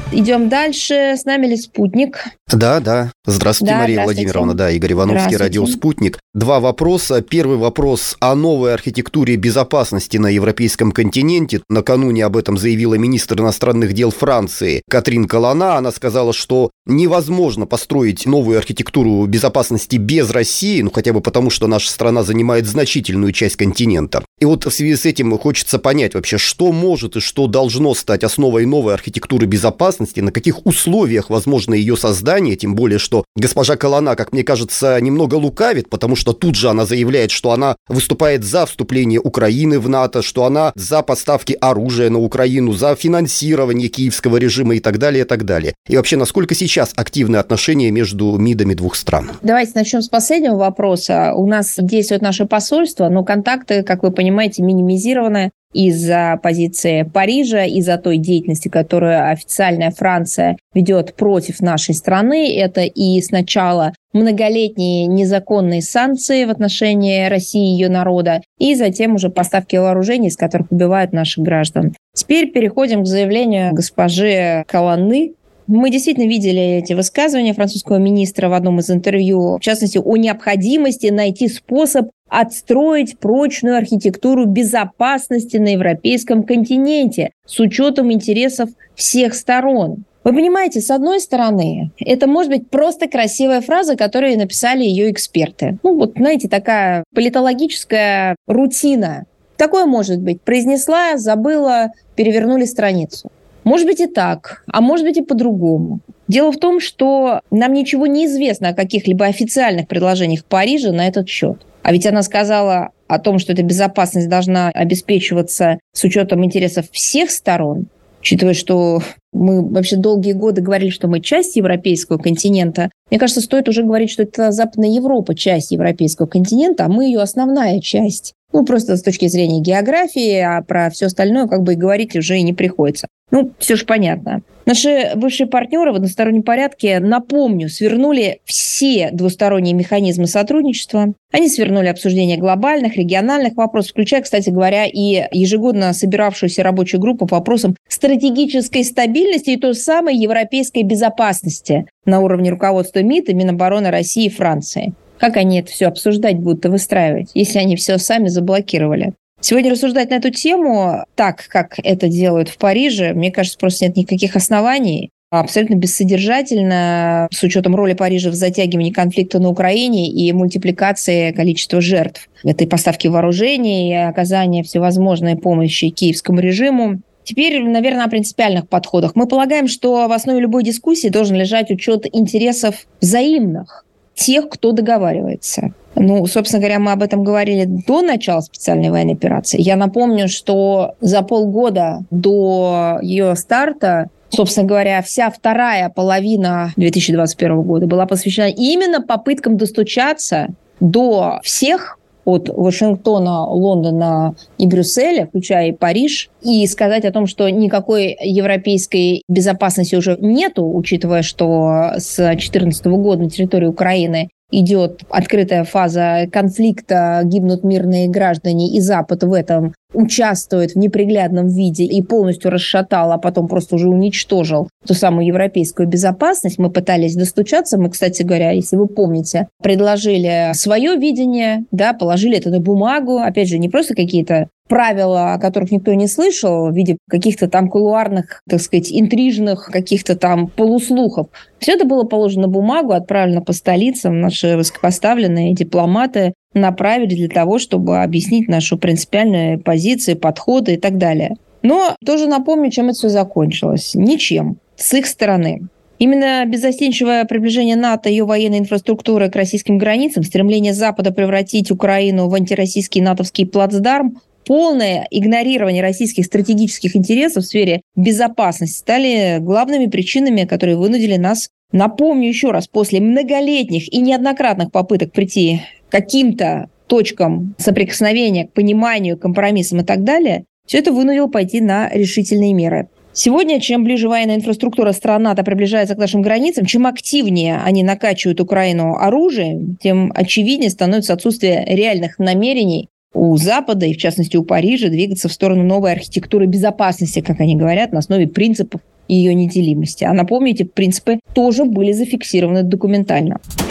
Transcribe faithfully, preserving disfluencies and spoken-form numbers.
Идем дальше. С нами ли спутник? Да, да. Здравствуйте, да, Мария здравствуйте. Владимировна. Да, Игорь Ивановский, радио «Спутник». Два вопроса. Первый вопрос о новой архитектуре безопасности на европейском континенте. Накануне об этом заявила министр иностранных дел Франции Катрин Колонна. Она сказала, что невозможно построить новую архитектуру безопасности без России, ну хотя бы потому, что наша страна занимает значительную часть континента. И вот в связи с этим хочется понять вообще, что может и что должно стать основой новой архитектуры безопасности, на каких условиях возможно ее создание, тем более, что госпожа Колонна, как мне кажется, немного лукавит, потому что тут же она заявляет, что она выступает за вступление Украины в НАТО, что она за поставки оружия на Украину, за финансирование киевского режима и так далее, и так далее. И вообще, насколько сейчас активны отношения между МИДами двух стран? Давайте начнем с последнего вопроса. У нас действует наше посольство, но контакты, как вы понимаете, минимизированы из-за позиции Парижа, из-за той деятельности, которую официальная Франция ведет против нашей страны. Это и сначала многолетние незаконные санкции в отношении России и ее народа, и затем уже поставки вооружений, из которых убивают наших граждан. Теперь переходим к заявлению госпожи Колонны. Мы действительно видели эти высказывания французского министра в одном из интервью, в частности, о необходимости найти способ отстроить прочную архитектуру безопасности на европейском континенте с учетом интересов всех сторон. Вы понимаете, с одной стороны, это может быть просто красивая фраза, которую написали ее эксперты. Ну вот, знаете, такая политологическая рутина. Такое может быть. Произнесла, забыла, перевернули страницу. Может быть и так, а может быть и по-другому. Дело в том, что нам ничего не известно о каких-либо официальных предложениях Парижа на этот счет. А ведь она сказала о том, что эта безопасность должна обеспечиваться с учетом интересов всех сторон, учитывая, что мы вообще долгие годы говорили, что мы часть европейского континента. Мне кажется, стоит уже говорить, что это Западная Европа часть европейского континента, а мы ее основная часть. Ну, просто с точки зрения географии, а про все остальное как бы и говорить уже и не приходится. Ну, все же понятно. Наши бывшие партнеры в одностороннем порядке, напомню, свернули все двусторонние механизмы сотрудничества. Они свернули обсуждение глобальных, региональных вопросов, включая, кстати говоря, и ежегодно собиравшуюся рабочую группу по вопросам стратегической стабильности и той самой европейской безопасности на уровне руководства МИД и Минобороны России и Франции. Как они это все обсуждать будут и выстраивать, если они все сами заблокировали? Сегодня рассуждать на эту тему так, как это делают в Париже, мне кажется, просто нет никаких оснований. Абсолютно бессодержательно, с учетом роли Парижа в затягивании конфликта на Украине и мультипликации количества жертв. Это и поставки вооружений, и оказание всевозможной помощи киевскому режиму. Теперь, наверное, о принципиальных подходах. Мы полагаем, что в основе любой дискуссии должен лежать учет интересов взаимных тех, кто договаривается. Ну, собственно говоря, мы об этом говорили до начала специальной военной операции. Я напомню, что за полгода до ее старта, собственно говоря, вся вторая половина две тысячи двадцать первого года была посвящена именно попыткам достучаться до всех от Вашингтона, Лондона и Брюсселя, включая и Париж, и сказать о том, что никакой европейской безопасности уже нету, учитывая, что с две тысячи четырнадцатого года на территории Украины идет открытая фаза конфликта, гибнут мирные граждане, и Запад в этом участвует в неприглядном виде и полностью расшатал, а потом просто уже уничтожил ту самую европейскую безопасность. Мы пытались достучаться. Мы, кстати говоря, если вы помните, предложили свое видение, да, положили это на бумагу. Опять же, не просто какие-то правила, о которых никто не слышал, в виде каких-то там кулуарных, так сказать, интрижных, каких-то там полуслухов. Все это было положено на бумагу, отправлено по столицам. Наши высокопоставленные дипломаты направили для того, чтобы объяснить нашу принципиальную позицию, подходы и так далее. Но тоже напомню, чем это все закончилось. Ничем. С их стороны. Именно беззастенчивое приближение НАТО и ее военной инфраструктуры к российским границам, стремление Запада превратить Украину в антироссийский натовский плацдарм, полное игнорирование российских стратегических интересов в сфере безопасности стали главными причинами, которые вынудили нас, напомню еще раз, после многолетних и неоднократных попыток прийти к каким-то точкам соприкосновения, к пониманию, компромиссам и так далее, все это вынудило пойти на решительные меры. Сегодня, чем ближе военная инфраструктура стран НАТО приближается к нашим границам, чем активнее они накачивают Украину оружием, тем очевиднее становится отсутствие реальных намерений у Запада, и в частности у Парижа, двигаться в сторону новой архитектуры безопасности, как они говорят, на основе принципов и ее неделимости. А напомните, принципы тоже были зафиксированы документально.